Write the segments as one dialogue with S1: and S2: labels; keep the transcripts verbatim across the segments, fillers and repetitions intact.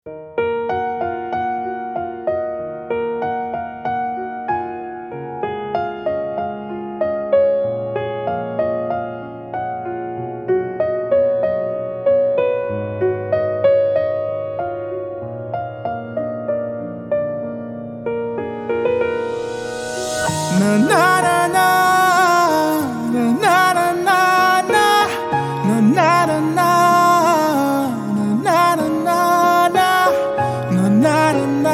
S1: Na na na na na na na na na na na na na na na na na na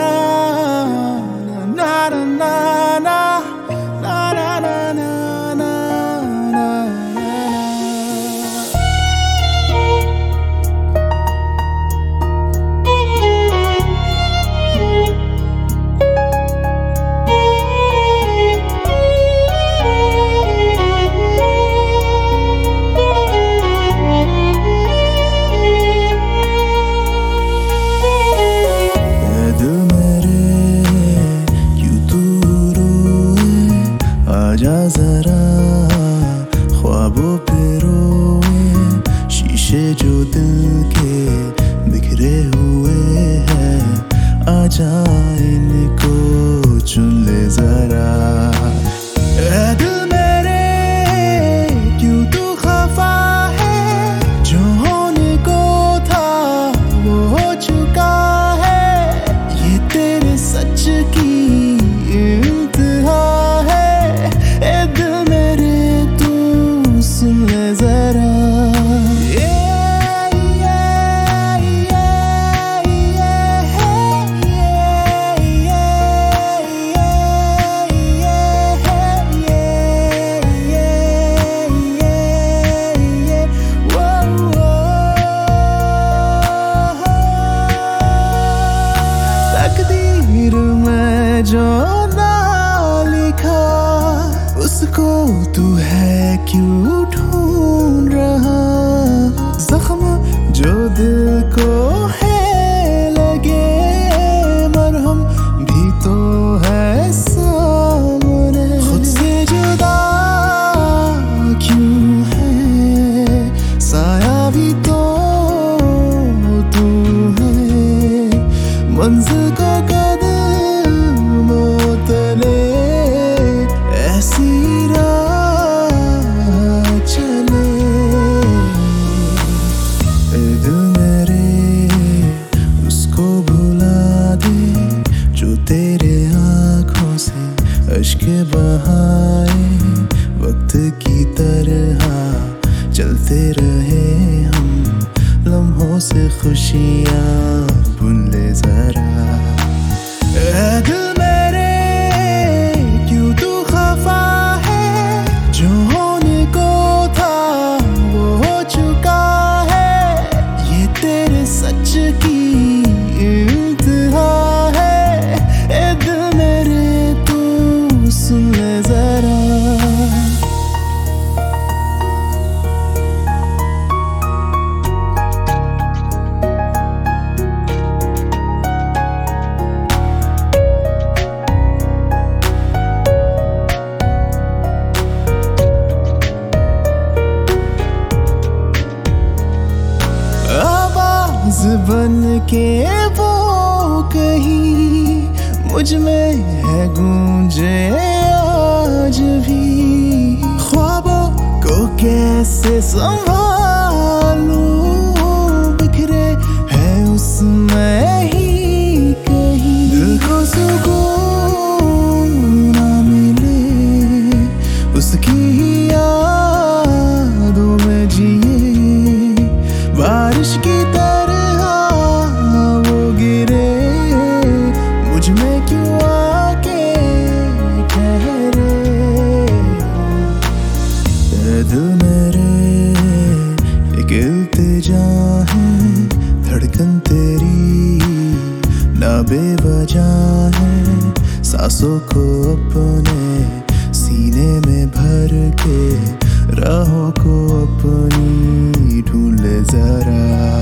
S2: आजा जरा ख्वाबों पे रोए, शीशे जो दिल के बिखरे हुए हैं, आजा इनको चुन ले जरा। ऐ दिल मेरे क्यों तू खफा है, जो होने को था वो हो चुका है, ये तेरे सच की तकदीर में जो ना लिखा उसको तू है क्यों ढूंढ रहा, जख्म जो दिल को है लगे मरहम भी तो है सामने, खुद से जुदा क्यों है साया भी तो तू है, मंजिल को कदमों तले ऐसी राह चले। ए दिल मेरे उसको भुला दे जो तेरे आँखों से अश्क बहाए, वक्त की तरह चलते रहे हम, लम्हों से खुशियाँ बुन ले जरा। ऐ दिल मेरे क्यों तू खफा है, जो होने को था वो हो चुका है, ये तेरे सच की इंतहा है। ऐ दिल मेरे तू सुन ले जरा। बन के वो कहीं मुझ में है गूंजे आज भी, ख्वाबों को कैसे संभालूं, बिखरे है उसमें ही कहीं, दिल को सुकून ना मिले उसकी यादों में जिए, बारिश की दिल मेरे एक इल्तिजा है, धड़कन तेरी ना बेवजह है, सांसों को अपने सीने में भर के राहों को अपनी ढूंढ ले जरा।